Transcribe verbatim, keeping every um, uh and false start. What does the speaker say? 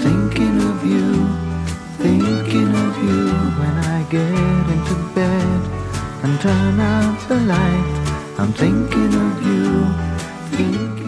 thinking of you, thinking of you when I get into bed and turn out the light. I'm thinking of you, thinking